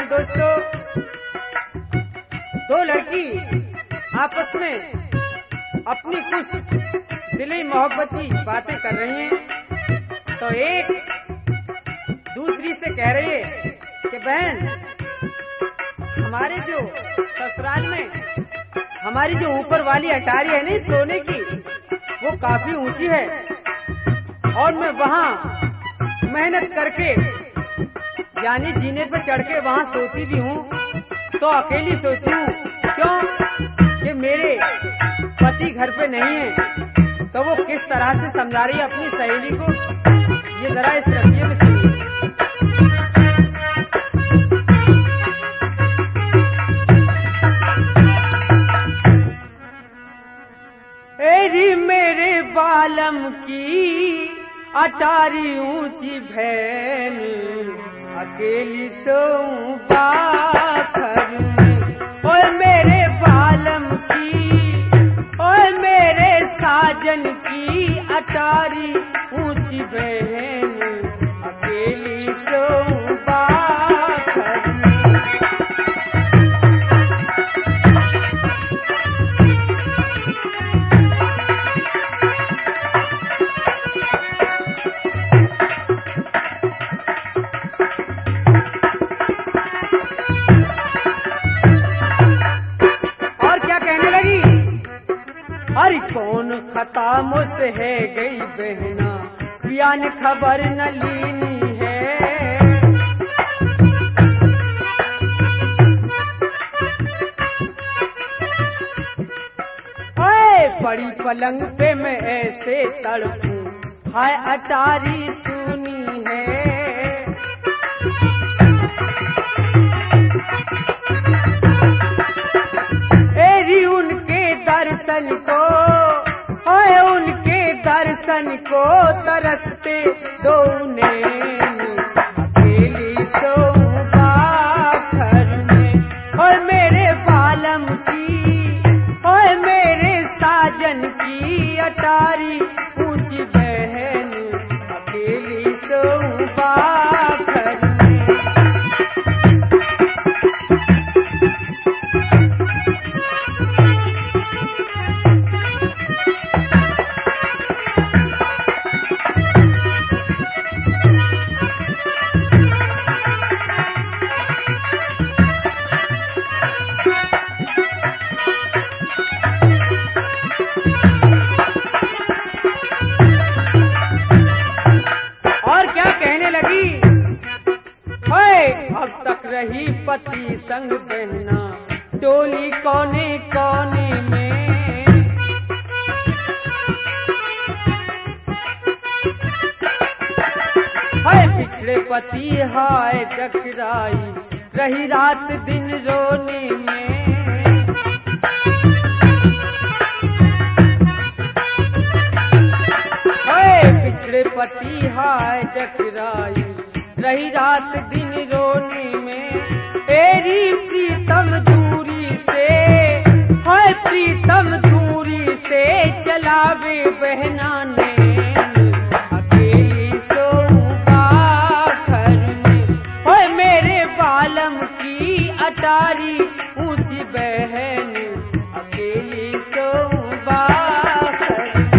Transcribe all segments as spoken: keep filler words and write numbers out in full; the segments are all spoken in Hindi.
दोस्तों, दो लड़की आपस में अपनी कुछ दिली मोहब्बत की बातें कर रही हैं, तो एक दूसरी से कह रही है कि बहन, हमारे जो ससुराल में हमारी जो ऊपर वाली अटारी है नहीं सोने की, वो काफी ऊंची है और मैं वहाँ मेहनत करके यानी जीने पे चढ़ के वहाँ सोती भी हूँ, तो अकेली सोती हूँ। क्यों कि मेरे पति घर पे नहीं है। तो वो किस तरह से समझा रही है अपनी सहेली को, ये जरा इस रसिए में सुनिए। एरी मेरे बालम की अटारी ऊंची भैन, अकेली सोऊं बाखर में। ओए मेरे बालम की, ओए मेरे साजन की अटारी ऊंची बहन, अकेली सोऊं बाखर में। अरे कौन खता मुझसे है गई बहना, पिया ने खबर न लीनी है। ओए बड़ी पलंग पे मैं ऐसे तड़पूं, हाय अटारी सुनी है। एरी उनके दर्शन को, ओए उनके दर्शन को तरसते दो नैन, अकेली सोऊं बाखर में। ओए मेरे बालम की, ओए मेरे साजन की अटारी ऊंची बहन, अकेली सोऊं बाखर में। अब तक रही पति संग बहना, डोली कोने कोने में। हाय पिछड़े पति हाय टकराई, रही रात दिन रोने में। हाय पिछड़े पति हाय टकराई, रही रात दिन रोने में। तेरी प्रीतम दूरी से, हाय प्रीतम दूरी से चलावे बहना नैन, अकेली सोऊं बाखर में। हाय मेरे बालम की अटारी ऊंची बहन, अकेली सोऊं बाखर में।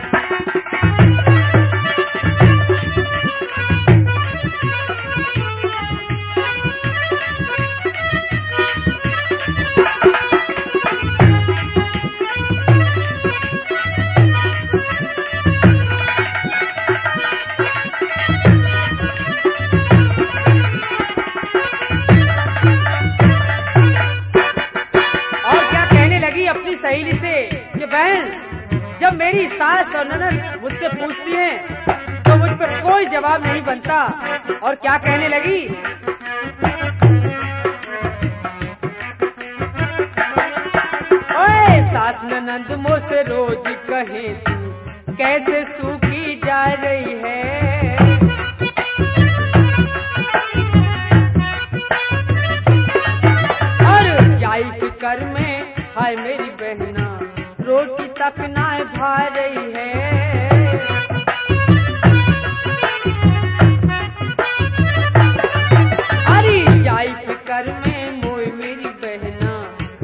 सहेली से कि बहन, जब मेरी सास और ननद मुझसे पूछती हैं तो मुझ पर कोई जवाब नहीं बनता। और क्या कहने लगी, ओए सास ननद मुझसे रोज कहे तू कैसे सूखी जा रही है। और क्या फिकर में हाय मेरी बहना, रोटी तक ना भा रही है। अरे क्या फिकर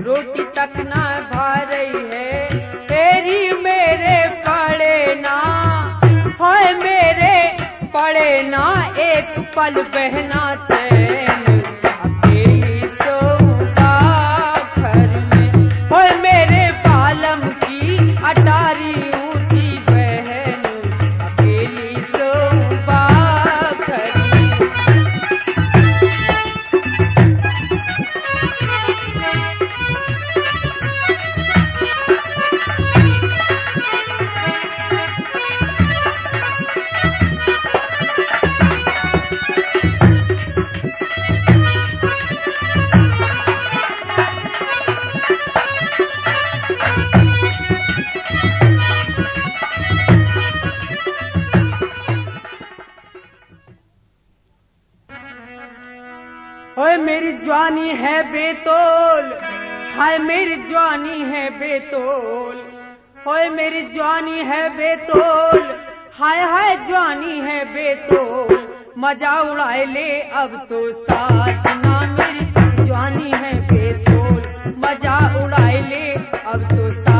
रोटी तक ना भा रही है, तेरी मेरे पड़े ना, होए मेरे पड़े ना एक पल बहना चैन, अकेली सोऊंगा घर में, होए मेरे पालम की अटारी ऊंची बहन, अकेली सोऊंगा घर में। ओए मेरी जवानी है बेतौल, हाय मेरी जवानी है बेतौल, ओए मेरी जवानी है बेतौल, हाय हाय जवानी है बेतौल, मजा उड़ाए ले अब तो साजना, मेरी जवानी है बेतौल, मजा उड़ाए ले अब तो साजना।